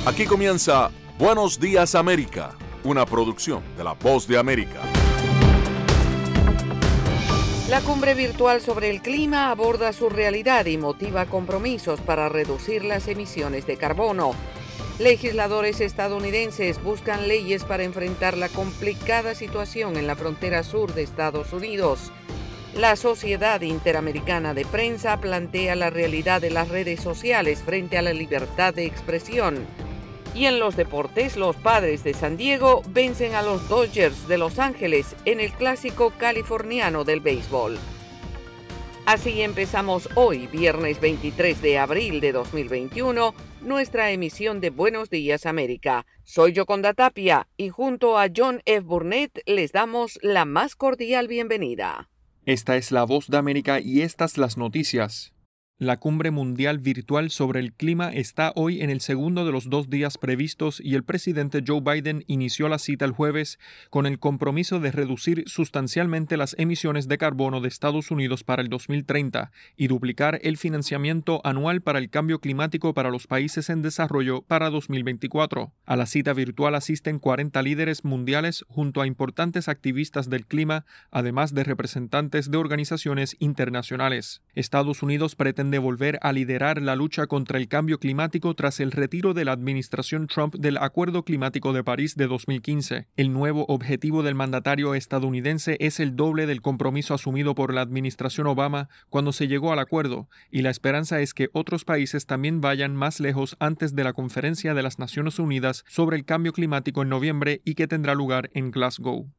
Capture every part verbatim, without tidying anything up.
Aquí comienza Buenos Días América, una producción de La Voz de América. La cumbre virtual sobre el clima aborda su realidad y motiva compromisos para reducir las emisiones de carbono. Legisladores estadounidenses buscan leyes para enfrentar la complicada situación en la frontera sur de Estados Unidos. La Sociedad Interamericana de Prensa plantea la realidad de las redes sociales frente a la libertad de expresión. Y en los deportes, los Padres de San Diego vencen a los Dodgers de Los Ángeles en el clásico californiano del béisbol. Así empezamos hoy, viernes veintitrés de abril de dos mil veintiuno, nuestra emisión de Buenos Días América. Soy Yoconda Tapia y junto a John F. Burnett les damos la más cordial bienvenida. Esta es La Voz de América y estas las noticias. La Cumbre Mundial Virtual sobre el Clima está hoy en el segundo de los dos días previstos y el presidente Joe Biden inició la cita el jueves con el compromiso de reducir sustancialmente las emisiones de carbono de Estados Unidos para el dos mil treinta y duplicar el financiamiento anual para el cambio climático para los países en desarrollo para dos mil veinticuatro. A la cita virtual asisten cuarenta líderes mundiales junto a importantes activistas del clima, además de representantes de organizaciones internacionales. Estados Unidos pretende de volver a liderar la lucha contra el cambio climático tras el retiro de la administración Trump del Acuerdo Climático de París de dos mil quince. El nuevo objetivo del mandatario estadounidense es el doble del compromiso asumido por la administración Obama cuando se llegó al acuerdo, y la esperanza es que otros países también vayan más lejos antes de la Conferencia de las Naciones Unidas sobre el Cambio Climático en noviembre y que tendrá lugar en Glasgow.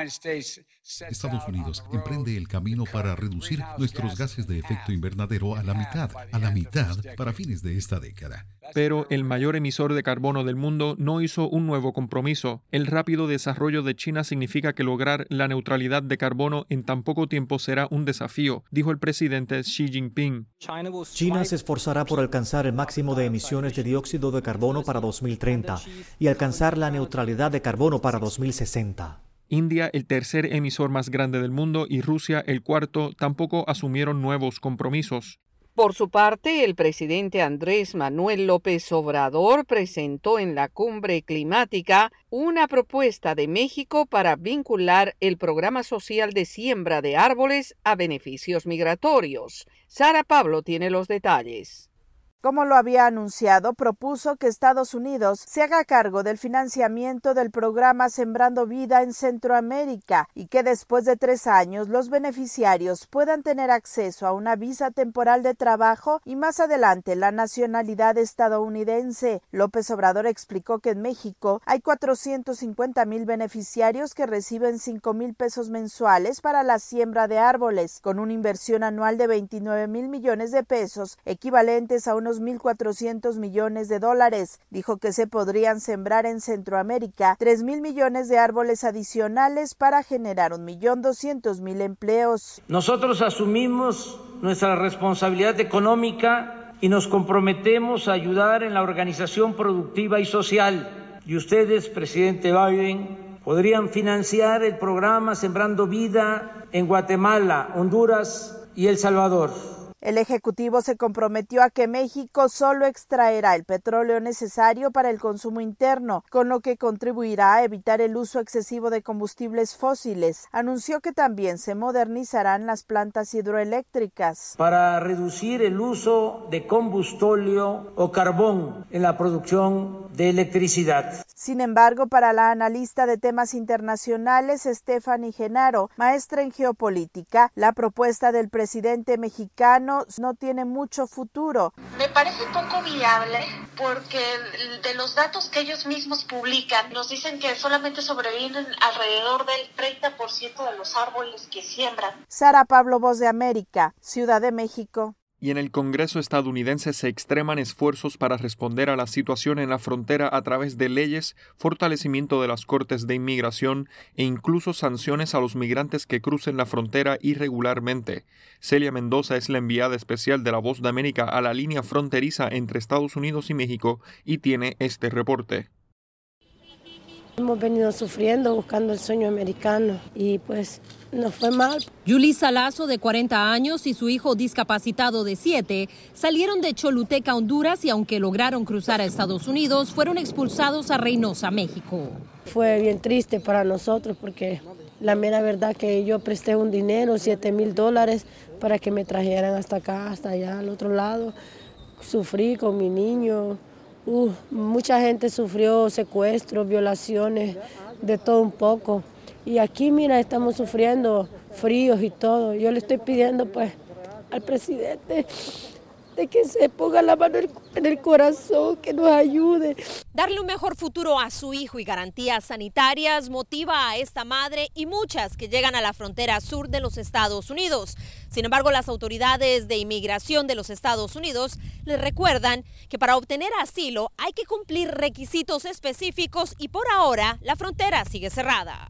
Estados Unidos emprende el camino para reducir nuestros gases de efecto invernadero a la mitad, a la mitad para fines de esta década. Pero el mayor emisor de carbono del mundo no hizo un nuevo compromiso. El rápido desarrollo de China significa que lograr la neutralidad de carbono en tan poco tiempo será un desafío, dijo el presidente Xi Jinping. China se esforzará por alcanzar el máximo de emisiones de dióxido de carbono para dos mil treinta y alcanzar la neutralidad de carbono para dos mil sesenta. India, el tercer emisor más grande del mundo, y Rusia, el cuarto, tampoco asumieron nuevos compromisos. Por su parte, el presidente Andrés Manuel López Obrador presentó en la cumbre climática una propuesta de México para vincular el programa social de siembra de árboles a beneficios migratorios. Sara Pablo tiene los detalles. Como lo había anunciado, propuso que Estados Unidos se haga cargo del financiamiento del programa Sembrando Vida en Centroamérica y que después de tres años los beneficiarios puedan tener acceso a una visa temporal de trabajo y más adelante la nacionalidad estadounidense. López Obrador explicó que en México hay cuatrocientos cincuenta mil beneficiarios que reciben cinco mil pesos mensuales para la siembra de árboles, con una inversión anual de veintinueve mil millones de pesos, equivalentes a unos mil cuatrocientos millones de dólares. Dijo que se podrían sembrar en Centroamérica tres mil millones de árboles adicionales para generar un millón doscientos mil empleos. Nosotros asumimos nuestra responsabilidad económica y nos comprometemos a ayudar en la organización productiva y social. Y ustedes, presidente Biden, podrían financiar el programa Sembrando Vida en Guatemala, Honduras y El Salvador. El Ejecutivo se comprometió a que México solo extraerá el petróleo necesario para el consumo interno, con lo que contribuirá a evitar el uso excesivo de combustibles fósiles. Anunció que también se modernizarán las plantas hidroeléctricas. Para reducir el uso de combustóleo o carbón en la producción de electricidad. Sin embargo, para la analista de temas internacionales Stephanie Genaro, maestra en geopolítica, la propuesta del presidente mexicano no tiene mucho futuro. Me parece poco viable porque de los datos que ellos mismos publican nos dicen que solamente sobreviven alrededor del treinta por ciento de los árboles que siembran. Sara Pablo, Voz de América, Ciudad de México. Y en el Congreso estadounidense se extreman esfuerzos para responder a la situación en la frontera a través de leyes, fortalecimiento de las cortes de inmigración e incluso sanciones a los migrantes que crucen la frontera irregularmente. Celia Mendoza es la enviada especial de La Voz de América a la línea fronteriza entre Estados Unidos y México y tiene este reporte. Hemos venido sufriendo, buscando el sueño americano y pues nos fue mal. Yulisa Lazo, de cuarenta años, y su hijo discapacitado de siete, salieron de Choluteca, Honduras, y aunque lograron cruzar a Estados Unidos, fueron expulsados a Reynosa, México. Fue bien triste para nosotros porque la mera verdad que yo presté un dinero, siete mil dólares, para que me trajeran hasta acá, hasta allá, al otro lado. Sufrí con mi niño. Uh, mucha gente sufrió secuestros, violaciones, de todo un poco. Y aquí, mira, estamos sufriendo fríos y todo. Yo le estoy pidiendo, pues, al presidente de que se ponga la mano en el corazón, que nos ayude. Darle un mejor futuro a su hijo y garantías sanitarias motiva a esta madre y muchas que llegan a la frontera sur de los Estados Unidos. Sin embargo, las autoridades de inmigración de los Estados Unidos les recuerdan que para obtener asilo hay que cumplir requisitos específicos y por ahora la frontera sigue cerrada.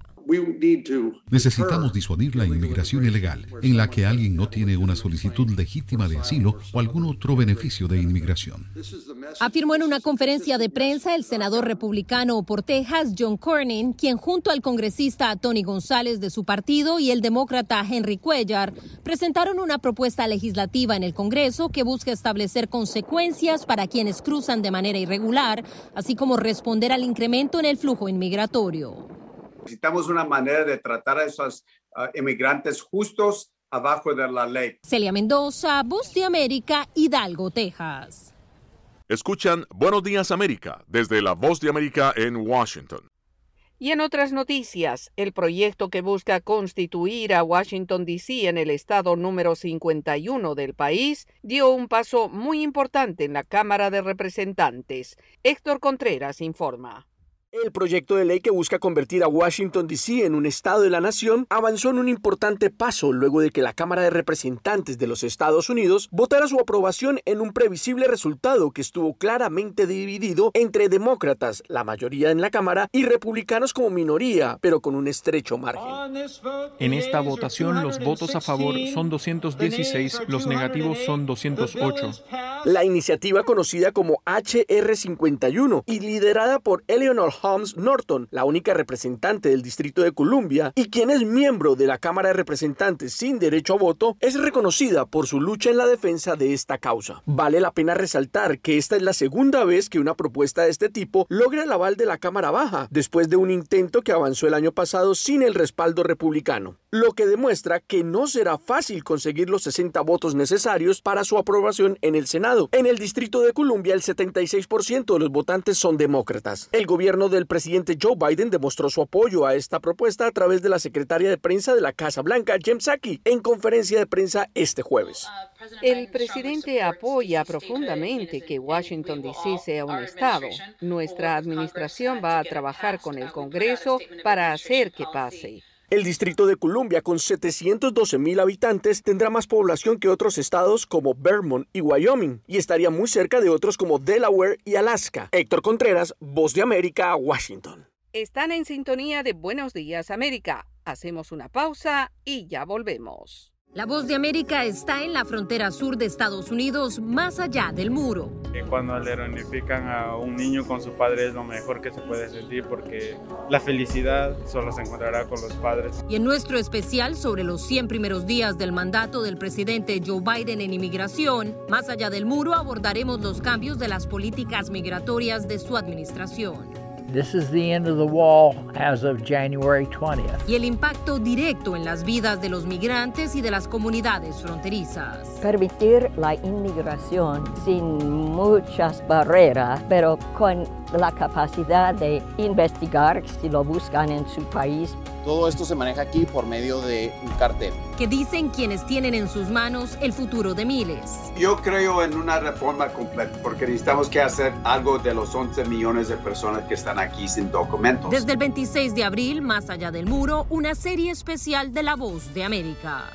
Necesitamos disuadir la inmigración ilegal, en la que alguien no tiene una solicitud legítima de asilo o algún otro beneficio de inmigración. Afirmó en una conferencia de prensa el senador republicano por Texas, John Cornyn, quien junto al congresista Tony González de su partido y el demócrata Henry Cuellar presentaron una propuesta legislativa en el Congreso que busca establecer consecuencias para quienes cruzan de manera irregular, así como responder al incremento en el flujo inmigratorio. Necesitamos una manera de tratar a esos uh, inmigrantes justos abajo de la ley. Celia Mendoza, Voz de América, Hidalgo, Texas. Escuchan Buenos Días América desde la Voz de América en Washington. Y en otras noticias, el proyecto que busca constituir a Washington, D C en el estado número cincuenta y uno del país dio un paso muy importante en la Cámara de Representantes. Héctor Contreras informa. El proyecto de ley que busca convertir a Washington, D C en un estado de la nación avanzó en un importante paso luego de que la Cámara de Representantes de los Estados Unidos votara su aprobación en un previsible resultado que estuvo claramente dividido entre demócratas, la mayoría en la Cámara, y republicanos como minoría, pero con un estrecho margen. En esta votación, los votos a favor son doscientos dieciséis, los negativos son doscientos ocho. La iniciativa, conocida como H R cincuenta y uno y liderada por Eleanor Holmes Norton, la única representante del Distrito de Columbia y quien es miembro de la Cámara de Representantes sin derecho a voto, es reconocida por su lucha en la defensa de esta causa. Vale la pena resaltar que esta es la segunda vez que una propuesta de este tipo logra el aval de la Cámara Baja, después de un intento que avanzó el año pasado sin el respaldo republicano, lo que demuestra que no será fácil conseguir los sesenta votos necesarios para su aprobación en el Senado. En el Distrito de Columbia, el setenta y seis por ciento de los votantes son demócratas. El gobierno del presidente Joe Biden demostró su apoyo a esta propuesta a través de la secretaria de prensa de la Casa Blanca, Jen Psaki, en conferencia de prensa este jueves. El presidente apoya profundamente que Washington, D C sea un estado. Nuestra administración va a trabajar con el Congreso para hacer que pase. El Distrito de Columbia, con setecientos doce mil habitantes, tendrá más población que otros estados como Vermont y Wyoming, y estaría muy cerca de otros como Delaware y Alaska. Héctor Contreras, Voz de América, Washington. Están en sintonía de Buenos Días América. Hacemos una pausa y ya volvemos. La Voz de América está en la frontera sur de Estados Unidos, más allá del muro. Cuando le reunifican a un niño con su padre es lo mejor que se puede sentir porque la felicidad solo se encontrará con los padres. Y en nuestro especial sobre los cien primeros días del mandato del presidente Joe Biden en inmigración, más allá del muro abordaremos los cambios de las políticas migratorias de su administración. This is the end of the wall as of January twentieth. Y el impacto directo en las vidas de los migrantes y de las comunidades fronterizas. Permitir la inmigración sin muchas barreras, pero con la capacidad de investigar si lo buscan en su país. Todo esto se maneja aquí por medio de un cartel. Que dicen quienes tienen en sus manos el futuro de miles. Yo creo en una reforma completa porque necesitamos que hacer algo de los once millones de personas que están aquí sin documentos. Desde el veintiséis de abril, Más allá del muro, una serie especial de La Voz de América.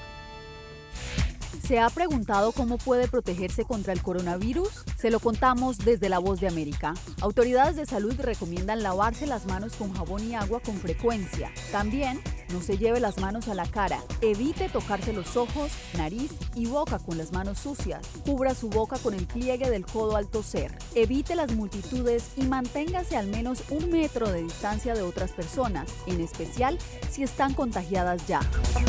¿Se ha preguntado cómo puede protegerse contra el coronavirus? Se lo contamos desde La Voz de América. Autoridades de salud recomiendan lavarse las manos con jabón y agua con frecuencia. También No se lleve las manos a la cara. Evite tocarse los ojos, nariz y boca con las manos sucias. Cubra su boca con el pliegue del codo al toser. Evite las multitudes y manténgase al menos un metro de distancia de otras personas, en especial si están contagiadas ya.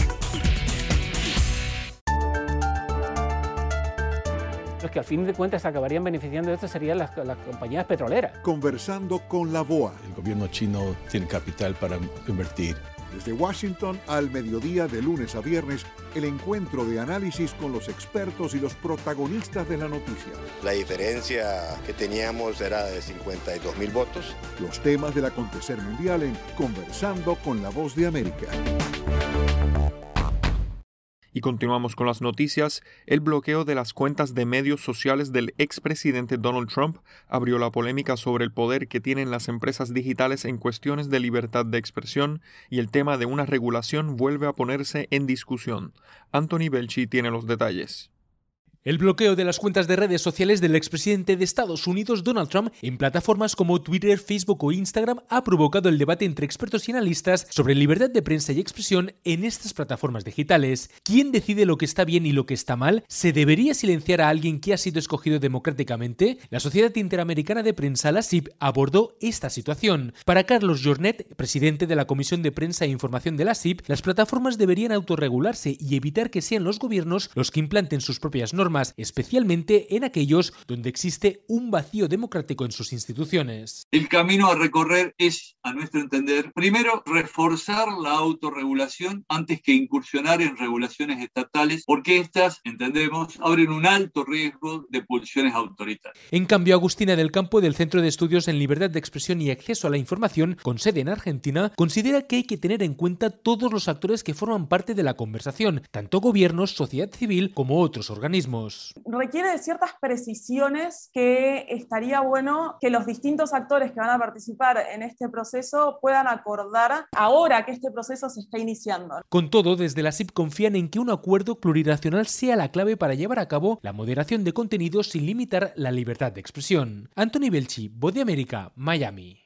Los que al fin de cuentas acabarían beneficiando de esto serían las, las compañías petroleras. Conversando con la B O A. El gobierno chino tiene capital para invertir. Desde Washington al mediodía de lunes a viernes, el encuentro de análisis con los expertos y los protagonistas de la noticia. La diferencia que teníamos era de cincuenta y dos mil votos. Los temas del acontecer mundial en Conversando con la Voz de América. Y continuamos con las noticias. El bloqueo de las cuentas de medios sociales del expresidente Donald Trump abrió la polémica sobre el poder que tienen las empresas digitales en cuestiones de libertad de expresión, y el tema de una regulación vuelve a ponerse en discusión. Anthony Belchi tiene los detalles. El bloqueo de las cuentas de redes sociales del expresidente de Estados Unidos, Donald Trump, en plataformas como Twitter, Facebook o Instagram ha provocado el debate entre expertos y analistas sobre libertad de prensa y expresión en estas plataformas digitales. ¿Quién decide lo que está bien y lo que está mal? ¿Se debería silenciar a alguien que ha sido escogido democráticamente? La Sociedad Interamericana de Prensa, la S I P, abordó esta situación. Para Carlos Jornet, presidente de la Comisión de Prensa e Información de la S I P, las plataformas deberían autorregularse y evitar que sean los gobiernos los que implanten sus propias normas, especialmente en aquellos donde existe un vacío democrático en sus instituciones. El camino a recorrer es, a nuestro entender, primero, reforzar la autorregulación antes que incursionar en regulaciones estatales, porque estas, entendemos, abren un alto riesgo de pulsiones autoritarias. En cambio, Agustina del Campo, del Centro de Estudios en Libertad de Expresión y Acceso a la Información, con sede en Argentina, considera que hay que tener en cuenta todos los actores que forman parte de la conversación, tanto gobiernos, sociedad civil como otros organismos. Requiere de ciertas precisiones que estaría bueno que los distintos actores que van a participar en este proceso puedan acordar ahora que este proceso se está iniciando. Con todo, desde la S I P confían en que un acuerdo plurinacional sea la clave para llevar a cabo la moderación de contenidos sin limitar la libertad de expresión. Anthony Belchi, Voz de América, Miami.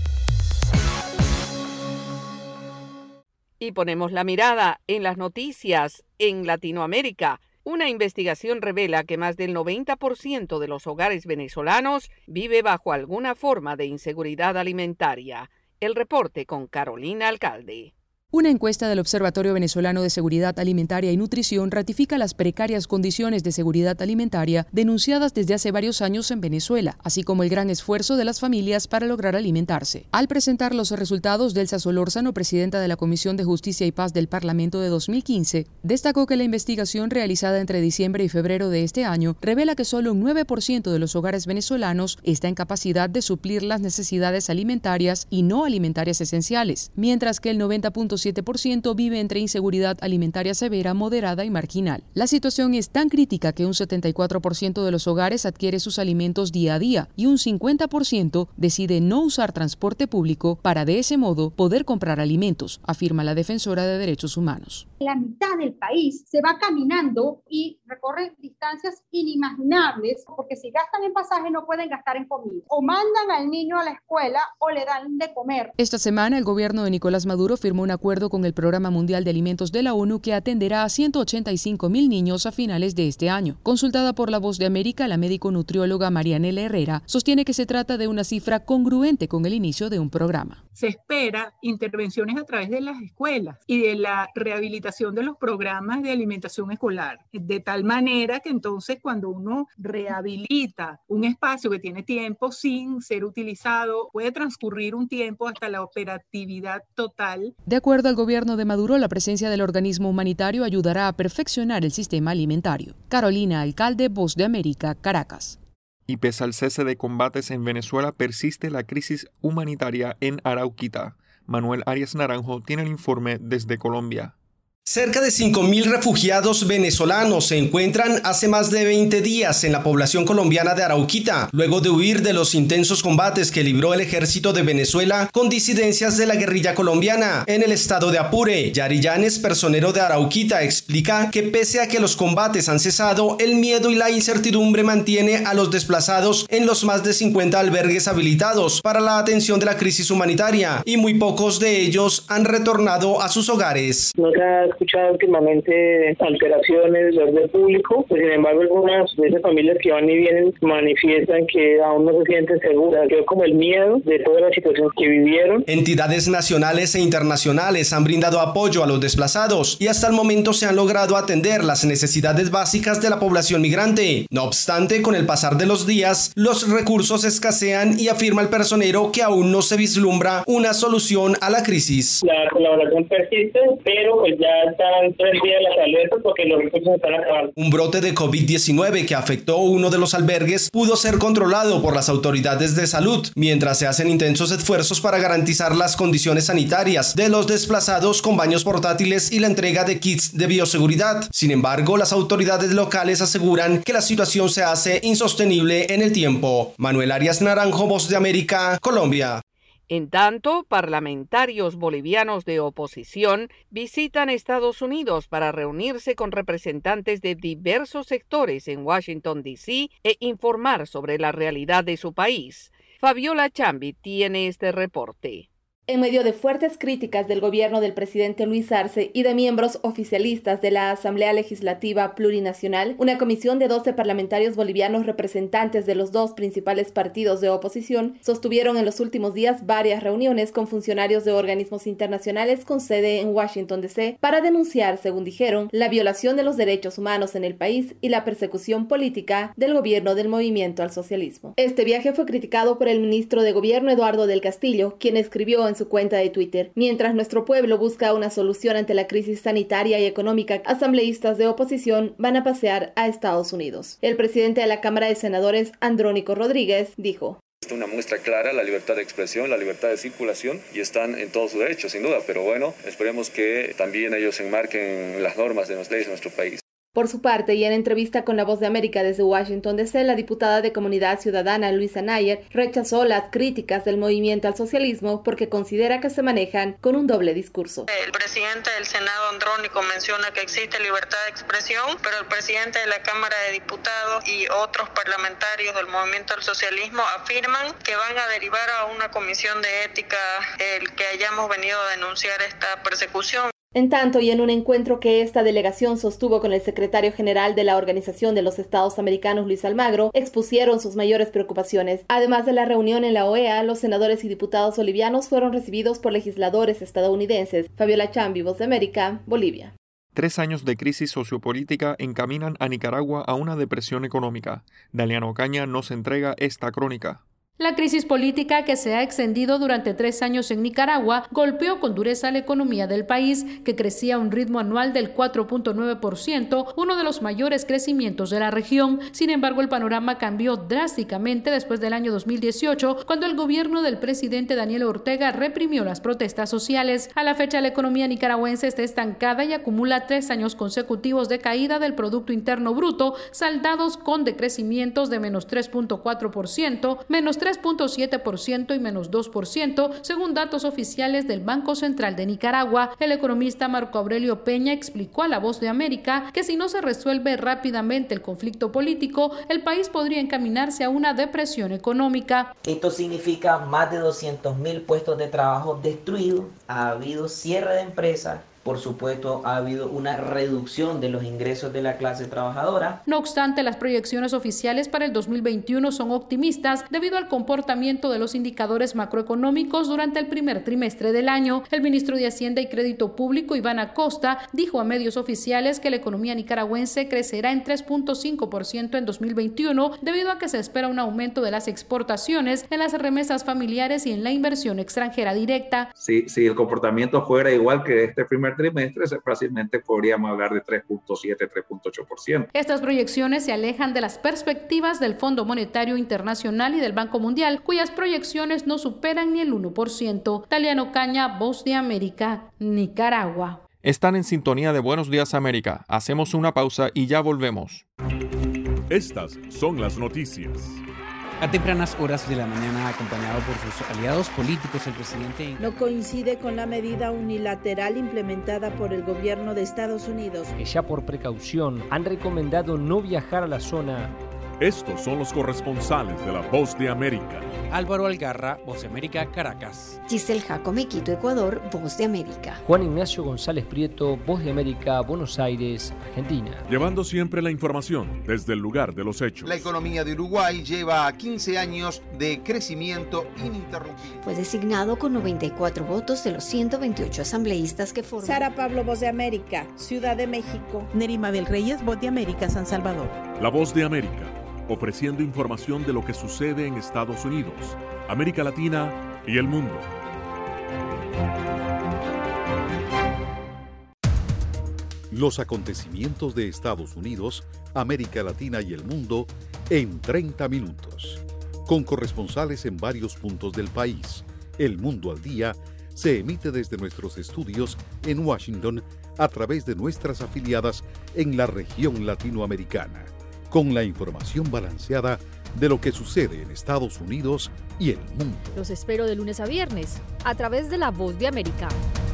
Y ponemos la mirada en las noticias en Latinoamérica. Una investigación revela que más del noventa por ciento de los hogares venezolanos vive bajo alguna forma de inseguridad alimentaria. El reporte con Carolina Alcalde. Una encuesta del Observatorio Venezolano de Seguridad Alimentaria y Nutrición ratifica las precarias condiciones de seguridad alimentaria denunciadas desde hace varios años en Venezuela, así como el gran esfuerzo de las familias para lograr alimentarse. Al presentar los resultados, Delsa Solórzano, presidenta de la Comisión de Justicia y Paz del Parlamento de dos mil quince, destacó que la investigación realizada entre diciembre y febrero de este año revela que solo un nueve por ciento de los hogares venezolanos está en capacidad de suplir las necesidades alimentarias y no alimentarias esenciales, mientras que el noventa punto siete por ciento vive entre inseguridad alimentaria severa, moderada y marginal. La situación es tan crítica que un setenta y cuatro por ciento de los hogares adquiere sus alimentos día a día y un cincuenta por ciento decide no usar transporte público para de ese modo poder comprar alimentos, afirma la defensora de derechos humanos. La mitad del país se va caminando y recorre distancias inimaginables porque si gastan en pasaje no pueden gastar en comida. O mandan al niño a la escuela o le dan de comer. Esta semana el gobierno de Nicolás Maduro firmó un acuerdo con el Programa Mundial de Alimentos de la ONU que atenderá a ciento ochenta y cinco mil niños a finales de este año. Consultada por La Voz de América, la médico-nutrióloga Marianela Herrera sostiene que se trata de una cifra congruente con el inicio de un programa. Se espera intervenciones a través de las escuelas y de la rehabilitación de los programas de alimentación escolar, de tal manera que entonces cuando uno rehabilita un espacio que tiene tiempo sin ser utilizado, puede transcurrir un tiempo hasta la operatividad total. De acuerdo al gobierno de Maduro, la presencia del organismo humanitario ayudará a perfeccionar el sistema alimentario. Carolina Alcalde, Voz de América, Caracas. Y pese al cese de combates en Venezuela, persiste la crisis humanitaria en Arauquita. Manuel Arias Naranjo tiene el informe desde Colombia. Cerca de cinco mil refugiados venezolanos se encuentran hace más de veinte días en la población colombiana de Arauquita, luego de huir de los intensos combates que libró el ejército de Venezuela con disidencias de la guerrilla colombiana en el estado de Apure. Yari Llanes, personero de Arauquita, explica que pese a que los combates han cesado, el miedo y la incertidumbre mantiene a los desplazados en los más de cincuenta albergues habilitados para la atención de la crisis humanitaria, y muy pocos de ellos han retornado a sus hogares. No se ha escuchado últimamente alteraciones del orden público, pues sin embargo algunas de esas familias que van y vienen manifiestan que aún no se sienten seguras, quedó como el miedo de toda la situación que vivieron. Entidades nacionales e internacionales han brindado apoyo a los desplazados y hasta el momento se han logrado atender las necesidades básicas de la población migrante. No obstante, con el pasar de los días, los recursos escasean y afirma el personero que aún no se vislumbra una solución a la crisis. La colaboración persiste, pero pues ya están tres días las alertas porque los recursos están acabando. Un brote de COVID diecinueve que afectó uno de los albergues pudo ser controlado por las autoridades de salud, mientras se hacen intensos esfuerzos para garantizar las condiciones sanitarias de los desplazados con baños portátiles y la entrega de kits de bioseguridad. Sin embargo, las autoridades locales aseguran que la situación se hace insostenible en el tiempo. Manuel Arias Naranjo, Voz de América, Colombia. En tanto, parlamentarios bolivianos de oposición visitan Estados Unidos para reunirse con representantes de diversos sectores en Washington, D C e informar sobre la realidad de su país. Fabiola Chambi tiene este reporte. En medio de fuertes críticas del gobierno del presidente Luis Arce y de miembros oficialistas de la Asamblea Legislativa Plurinacional, una comisión de doce parlamentarios bolivianos representantes de los dos principales partidos de oposición sostuvieron en los últimos días varias reuniones con funcionarios de organismos internacionales con sede en Washington, D C para denunciar, según dijeron, la violación de los derechos humanos en el país y la persecución política del gobierno del movimiento al socialismo. Este viaje fue criticado por el ministro de Gobierno Eduardo del Castillo, quien escribió en su cuenta de Twitter: mientras nuestro pueblo busca una solución ante la crisis sanitaria y económica, asambleístas de oposición van a pasear a Estados Unidos. El presidente de la Cámara de Senadores, Andrónico Rodríguez, dijo: es una muestra clara la libertad de expresión, la libertad de circulación, y están en todos sus derechos, sin duda, pero bueno, esperemos que también ellos enmarquen las normas de las leyes de nuestro país. Por su parte, y en entrevista con La Voz de América desde Washington, D C, la diputada de Comunidad Ciudadana, Luisa Nayer, rechazó las críticas del movimiento al socialismo porque considera que se manejan con un doble discurso. El presidente del Senado, Andrónico, menciona que existe libertad de expresión, pero el presidente de la Cámara de Diputados y otros parlamentarios del movimiento al socialismo afirman que van a derivar a una comisión de ética el que hayamos venido a denunciar esta persecución. En tanto, y en un encuentro que esta delegación sostuvo con el secretario general de la Organización de los Estados Americanos, Luis Almagro, expusieron sus mayores preocupaciones. Además de la reunión en la O E A, los senadores y diputados bolivianos fueron recibidos por legisladores estadounidenses. Fabiola Chambi, Voz de América, Bolivia. Tres años de crisis sociopolítica encaminan a Nicaragua a una depresión económica. Daliano Ocaña nos entrega esta crónica. La crisis política que se ha extendido durante tres años en Nicaragua golpeó con dureza la economía del país, que crecía a un ritmo anual del cuatro punto nueve por ciento, uno de los mayores crecimientos de la región. Sin embargo, el panorama cambió drásticamente después del año dos mil dieciocho, cuando el gobierno del presidente Daniel Ortega reprimió las protestas sociales. A la fecha, la economía nicaragüense está estancada y acumula tres años consecutivos de caída del Producto Interno Bruto, saldados con decrecimientos de menos tres punto cuatro por ciento, menos tres punto siete por ciento y menos dos por ciento, según datos oficiales del Banco Central de Nicaragua. El economista Marco Aurelio Peña explicó a La Voz de América que si no se resuelve rápidamente el conflicto político, el país podría encaminarse a una depresión económica. Esto significa más de doscientos mil puestos de trabajo destruidos, ha habido cierre de empresas. Por supuesto, ha habido una reducción de los ingresos de la clase trabajadora. No obstante, las proyecciones oficiales para el dos mil veintiuno son optimistas debido al comportamiento de los indicadores macroeconómicos durante el primer trimestre del año. El ministro de Hacienda y Crédito Público, Iván Acosta, dijo a medios oficiales que la economía nicaragüense crecerá en tres punto cinco por ciento en dos mil veintiuno debido a que se espera un aumento de las exportaciones, en las remesas familiares y en la inversión extranjera directa. Si, si el comportamiento fuera igual que este primer trimestre, fácilmente podríamos hablar de tres punto siete, tres punto ocho por ciento. Estas proyecciones se alejan de las perspectivas del Fondo Monetario Internacional y del Banco Mundial, cuyas proyecciones no superan ni el uno por ciento. Daliano Ocaña, Voz de América, Nicaragua. Están en sintonía de Buenos Días América. Hacemos una pausa y ya volvemos. Estas son las noticias. A tempranas horas de la mañana, acompañado por sus aliados políticos, el presidente no coincide con la medida unilateral implementada por el gobierno de Estados Unidos, que ya por precaución han recomendado no viajar a la zona. Estos son los corresponsales de La Voz de América. Álvaro Algarra, Voz de América, Caracas. Giselle Jacome, Quito, Ecuador, Voz de América. Juan Ignacio González Prieto, Voz de América, Buenos Aires, Argentina. Llevando siempre la información desde el lugar de los hechos. La economía de Uruguay lleva quince años de crecimiento ininterrumpido. Fue designado con noventa y cuatro votos de los ciento veintiocho asambleístas que forman. Sara Pablo, Voz de América, Ciudad de México. Nerima Bel Reyes, Voz de América, San Salvador. La Voz de América, ofreciendo información de lo que sucede en Estados Unidos, América Latina y el mundo. Los acontecimientos de Estados Unidos, América Latina y el mundo en treinta minutos. Con corresponsales en varios puntos del país. El Mundo al Día se emite desde nuestros estudios en Washington a través de nuestras afiliadas en la región latinoamericana, con la información balanceada de lo que sucede en Estados Unidos y el mundo. Los espero de lunes a viernes, a través de La Voz de América.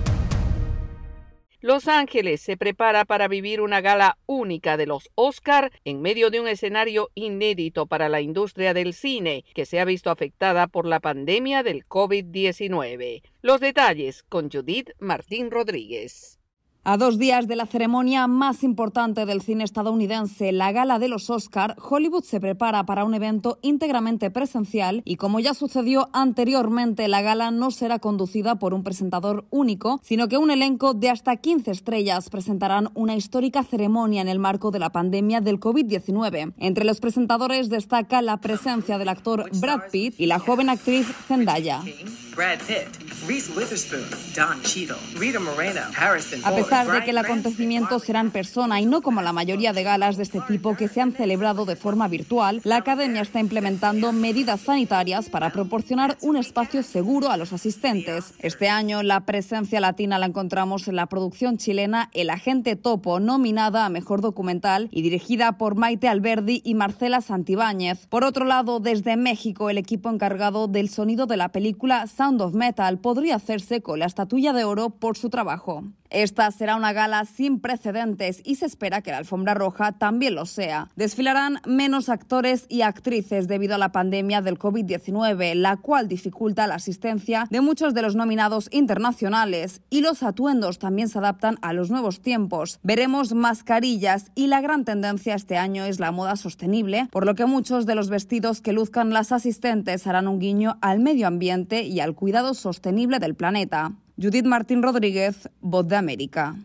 Los Ángeles se prepara para vivir una gala única de los Oscar en medio de un escenario inédito para la industria del cine, que se ha visto afectada por la pandemia del COVID diecinueve. Los detalles con Judith Martín Rodríguez. A dos días de la ceremonia más importante del cine estadounidense, la gala de los Oscar, Hollywood se prepara para un evento íntegramente presencial y, como ya sucedió anteriormente, la gala no será conducida por un presentador único, sino que un elenco de hasta quince estrellas presentarán una histórica ceremonia en el marco de la pandemia del COVID diecinueve. Entre los presentadores destaca la presencia del actor Brad Pitt y la joven actriz Zendaya. Brad Pitt, Reese Witherspoon, Don Cheadle, Rita Moreno, Harrison Ford. A pesar de que el acontecimiento será en persona y no como la mayoría de galas de este tipo que se han celebrado de forma virtual, la Academia está implementando medidas sanitarias para proporcionar un espacio seguro a los asistentes. Este año la presencia latina la encontramos en la producción chilena El Agente Topo, nominada a Mejor Documental y dirigida por Maite Alberdi y Marcela Santibáñez. Por otro lado, desde México, el equipo encargado del sonido de la película Sound of Metal podría hacerse con la estatuilla de oro por su trabajo. Esta será una gala sin precedentes y se espera que la alfombra roja también lo sea. Desfilarán menos actores y actrices debido a la pandemia del COVID diecinueve, la cual dificulta la asistencia de muchos de los nominados internacionales, y los atuendos también se adaptan a los nuevos tiempos. Veremos mascarillas y la gran tendencia este año es la moda sostenible, por lo que muchos de los vestidos que luzcan las asistentes harán un guiño al medio ambiente y al cuidado sostenible del planeta. Judith Martín Rodríguez, Voz de América.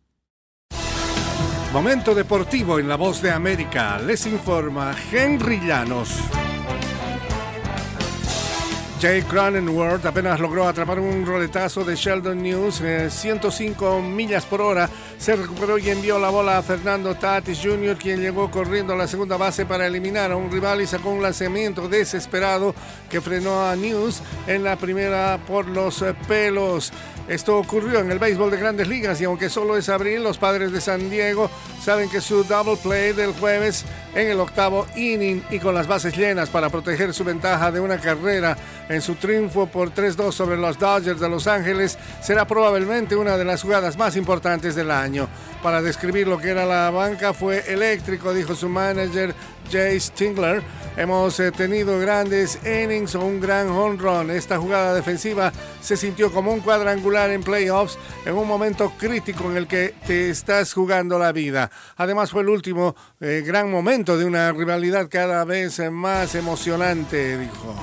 Momento deportivo en La Voz de América. Les informa Henry Llanos. Jay Cronenworth apenas logró atrapar un roletazo de Sheldon News en ciento cinco millas por hora. Se recuperó y envió la bola a Fernando Tatis junior, quien llegó corriendo a la segunda base para eliminar a un rival y sacó un lanzamiento desesperado que frenó a News en la primera por los pelos. Esto ocurrió en el béisbol de Grandes Ligas y aunque solo es abril, los Padres de San Diego saben que su double play del jueves en el octavo inning y con las bases llenas para proteger su ventaja de una carrera en su triunfo por tres dos sobre los Dodgers de Los Ángeles será probablemente una de las jugadas más importantes del año. Para describir lo que era la banca fue eléctrico, dijo su manager Jay Stingler. Hemos eh, tenido grandes innings o un gran home run. Esta jugada defensiva se sintió como un cuadrangular en playoffs en un momento crítico en el que te estás jugando la vida. Además fue el último eh, gran momento de una rivalidad cada vez más emocionante, dijo.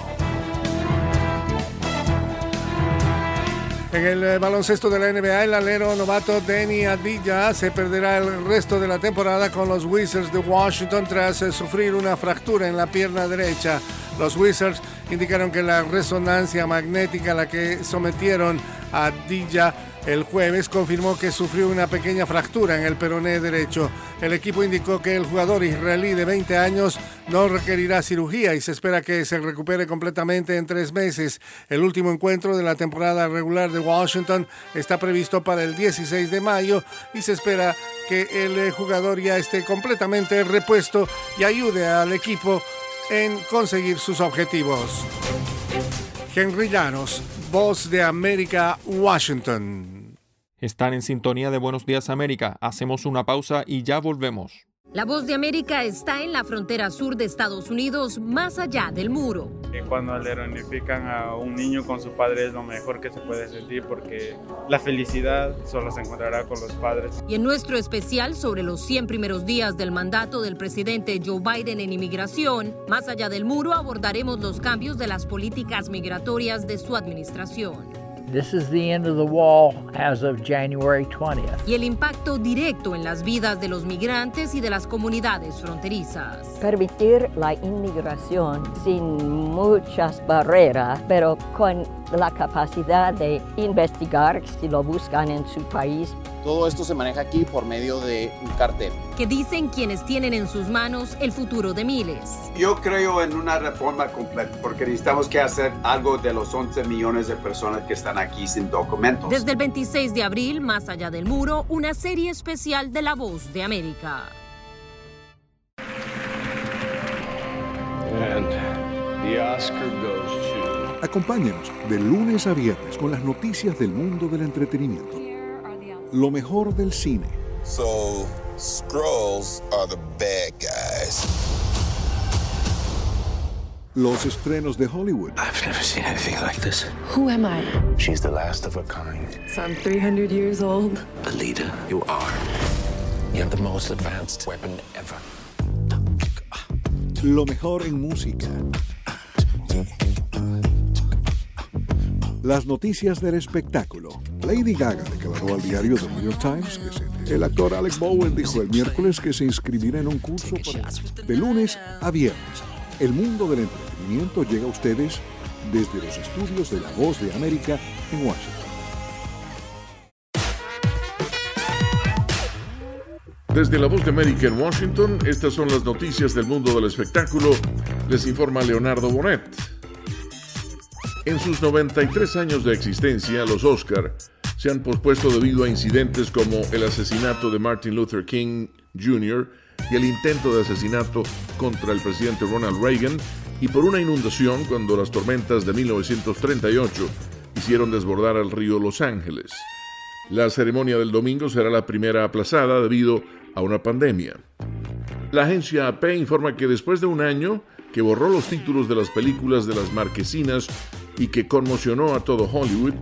En el baloncesto de la N B A, el alero novato Deni Avdija se perderá el resto de la temporada con los Wizards de Washington tras sufrir una fractura en la pierna derecha. Los Wizards indicaron que la resonancia magnética a la que sometieron a Avdija El jueves confirmó que sufrió una pequeña fractura en el peroné derecho. El equipo indicó que el jugador israelí de veinte años no requerirá cirugía y se espera que se recupere completamente en tres meses. El último encuentro de la temporada regular de Washington está previsto para el dieciséis de mayo y se espera que el jugador ya esté completamente repuesto y ayude al equipo en conseguir sus objetivos. Henry Llanos, Voz de América, Washington. Están en sintonía de Buenos Días América. Hacemos una pausa y ya volvemos. La Voz de América está en la frontera sur de Estados Unidos, más allá del muro. Cuando le reunifican a un niño con su padre es lo mejor que se puede sentir porque la felicidad solo se encontrará con los padres. Y en nuestro especial sobre los cien primeros días del mandato del presidente Joe Biden en inmigración, más allá del muro abordaremos los cambios de las políticas migratorias de su administración. This is the end of the wall as of January twentieth. Y el impacto directo en las vidas de los migrantes y de las comunidades fronterizas. Permitir la inmigración sin muchas barreras, pero con la capacidad de investigar si lo buscan en su país. Todo esto se maneja aquí por medio de un cartel. Que dicen quienes tienen en sus manos el futuro de miles. Yo creo en una reforma completa porque necesitamos que hacer algo de los once millones de personas que están aquí sin documentos. Desde el veintiséis de abril, Más allá del muro, una serie especial de La Voz de América. And the Oscar goes to... Acompáñenos de lunes a viernes con las noticias del mundo del entretenimiento. Lo mejor del cine. So, Skrulls are the bad guys. Los estrenos de Hollywood. I've never seen anything like this. Who am I? She's the last of her kind. So I'm three hundred years old. Alita, you are. You have the most advanced weapon ever. Lo mejor en música. Las noticias del espectáculo. Lady Gaga declaró al diario The New York Times que se... El actor Alec Bowen dijo el miércoles que se inscribirá en un curso para... De lunes a viernes. El mundo del entretenimiento llega a ustedes desde los estudios de La Voz de América en Washington. Desde La Voz de América en Washington, estas son las noticias del mundo del espectáculo. Les informa Leonardo Bonet. En sus noventa y tres años de existencia, los Oscar se han pospuesto debido a incidentes como el asesinato de Martin Luther King junior y el intento de asesinato contra el presidente Ronald Reagan y por una inundación cuando las tormentas de mil novecientos treinta y ocho hicieron desbordar el río Los Ángeles. La ceremonia del domingo será la primera aplazada debido a una pandemia. La agencia A P informa que después de un año que borró los títulos de las películas de las marquesinas y que conmocionó a todo Hollywood,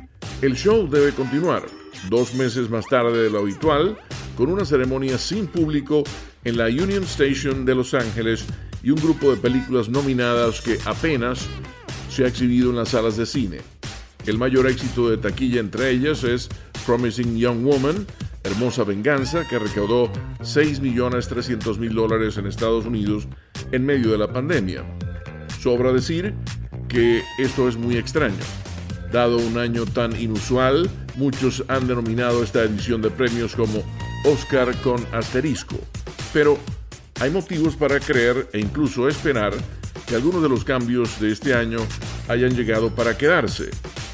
el show debe continuar dos meses más tarde de lo habitual, con una ceremonia sin público en la Union Station de Los Ángeles y un grupo de películas nominadas que apenas se ha exhibido en las salas de cine. El mayor éxito de taquilla entre ellas es Promising Young Woman, Hermosa Venganza, que recaudó seis millones trescientos mil dólares en Estados Unidos en medio de la pandemia. Sobra decir que esto es muy extraño. Dado un año tan inusual, muchos han denominado esta edición de premios como Oscar con asterisco. Pero hay motivos para creer e incluso esperar que algunos de los cambios de este año hayan llegado para quedarse.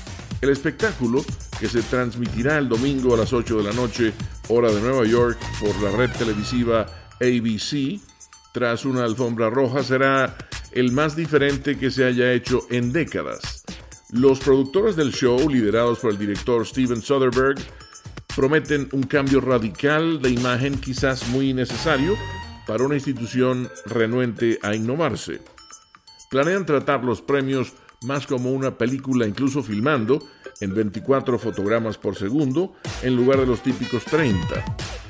El espectáculo, que se transmitirá el domingo a las ocho de la noche, hora de Nueva York, por la red televisiva A B C, tras una alfombra roja, será el más diferente que se haya hecho en décadas. Los productores del show, liderados por el director Steven Soderbergh, prometen un cambio radical de imagen quizás muy necesario para una institución renuente a innovarse. Planean tratar los premios más como una película, incluso filmando en veinticuatro fotogramas por segundo en lugar de los típicos treinta.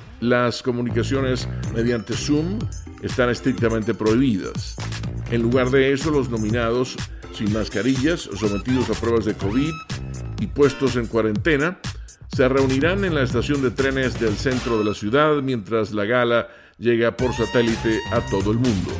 Las comunicaciones mediante Zoom están estrictamente prohibidas. En lugar de eso, los nominados, sin mascarillas, sometidos a pruebas de COVID y puestos en cuarentena, se reunirán en la estación de trenes del centro de la ciudad mientras la gala llega por satélite a todo el mundo.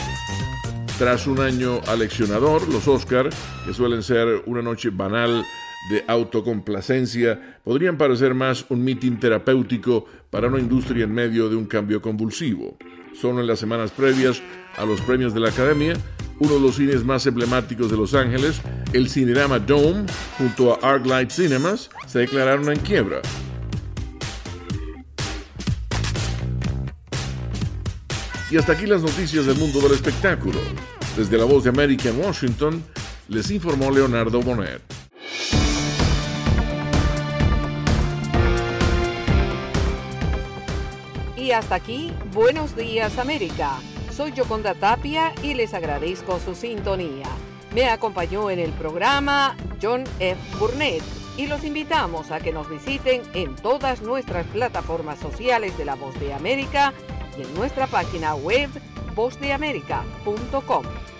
Tras un año aleccionador, los Oscar, que suelen ser una noche banal de autocomplacencia podrían parecer más un mitin terapéutico para una industria en medio de un cambio convulsivo. Solo en las semanas previas a los premios de la Academia, uno de los cines más emblemáticos de Los Ángeles, el Cinerama Dome, junto a ArcLight Cinemas, se declararon en quiebra. Y hasta aquí las noticias del mundo del espectáculo. Desde La Voz de América en Washington, les informó Leonardo Bonet. Y hasta aquí, Buenos Días América. Soy Yoconda Tapia y les agradezco su sintonía. Me acompañó en el programa John F. Burnett y los invitamos a que nos visiten en todas nuestras plataformas sociales de La Voz de América y en nuestra página web voz de américa punto com.